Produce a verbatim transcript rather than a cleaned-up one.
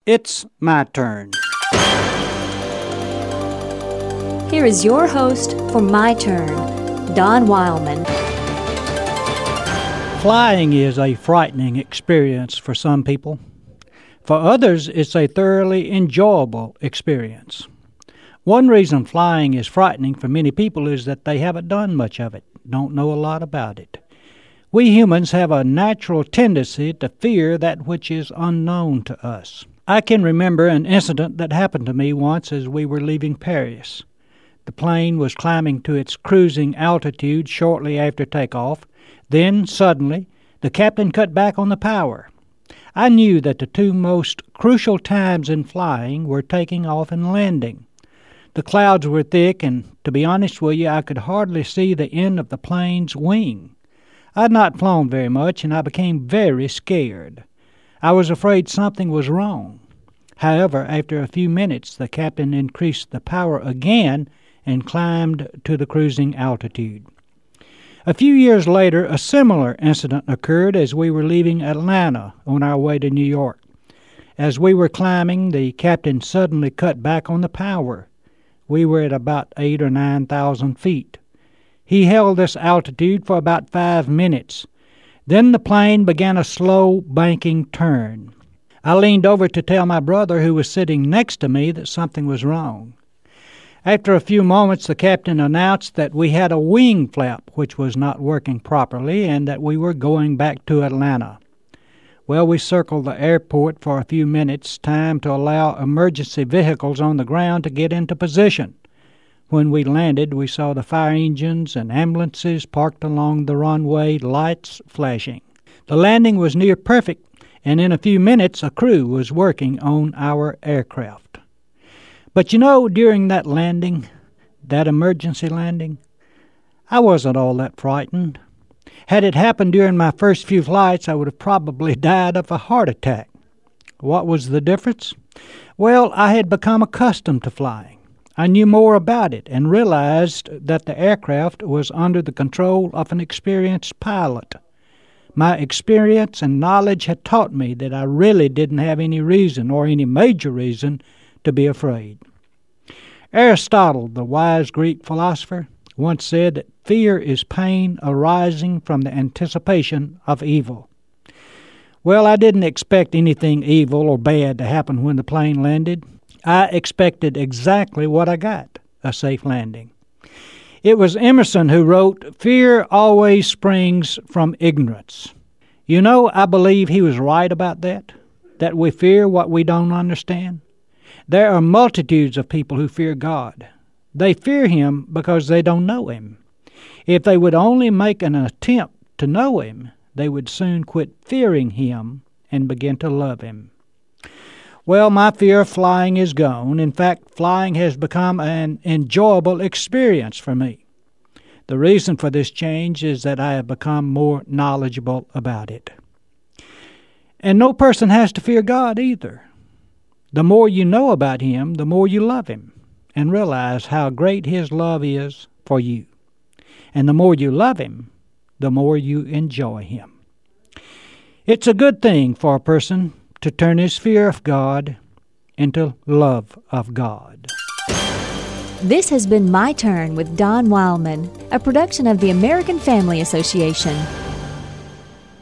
It's my turn. Here is your host for My Turn, Don Wildman. Flying is a frightening experience for some people. For others, it's a thoroughly enjoyable experience. One reason flying is frightening for many people is that they haven't done much of it, don't know a lot about it. We humans have a natural tendency to fear that which is unknown to us. I can remember an incident that happened to me once as we were leaving Paris. The plane was climbing to its cruising altitude shortly after takeoff. Then, suddenly, the captain cut back on the power. I knew that the two most crucial times in flying were taking off and landing. The clouds were thick, and to be honest with you, I could hardly see the end of the plane's wing. I had not flown very much, and I became very scared. I was afraid something was wrong. However, after a few minutes, the captain increased the power again and climbed to the cruising altitude. A few years later, a similar incident occurred as we were leaving Atlanta on our way to New York. As we were climbing, the captain suddenly cut back on the power. We were at about eight or nine thousand feet. He held this altitude for about five minutes. Then the plane began a slow banking turn. I leaned over to tell my brother, who was sitting next to me, that something was wrong. After a few moments, the captain announced that we had a wing flap which was not working properly and that we were going back to Atlanta. Well, we circled the airport for a few minutes, time to allow emergency vehicles on the ground to get into position. When we landed, we saw the fire engines and ambulances parked along the runway, lights flashing. The landing was near perfect, and in a few minutes a crew was working on our aircraft. But you know, during that landing, that emergency landing, I wasn't all that frightened. Had it happened during my first few flights, I would have probably died of a heart attack. What was the difference? Well, I had become accustomed to flying. I knew more about it and realized that the aircraft was under the control of an experienced pilot. My experience and knowledge had taught me that I really didn't have any reason or any major reason to be afraid. Aristotle, the wise Greek philosopher, once said that fear is pain arising from the anticipation of evil. Well, I didn't expect anything evil or bad to happen when the plane landed. I expected exactly what I got, a safe landing. It was Emerson who wrote, "Fear always springs from ignorance." You know, I believe he was right about that, that we fear what we don't understand. There are multitudes of people who fear God. They fear Him because they don't know Him. If they would only make an attempt to know Him, they would soon quit fearing Him and begin to love Him. Well, my fear of flying is gone. In fact, flying has become an enjoyable experience for me. The reason for this change is that I have become more knowledgeable about it. And no person has to fear God either. The more you know about Him, the more you love Him and realize how great His love is for you. And the more you love Him, the more you enjoy Him. It's a good thing for a person to turn his fear of God into love of God. This has been My Turn with Don Wildman, a production of the American Family Association.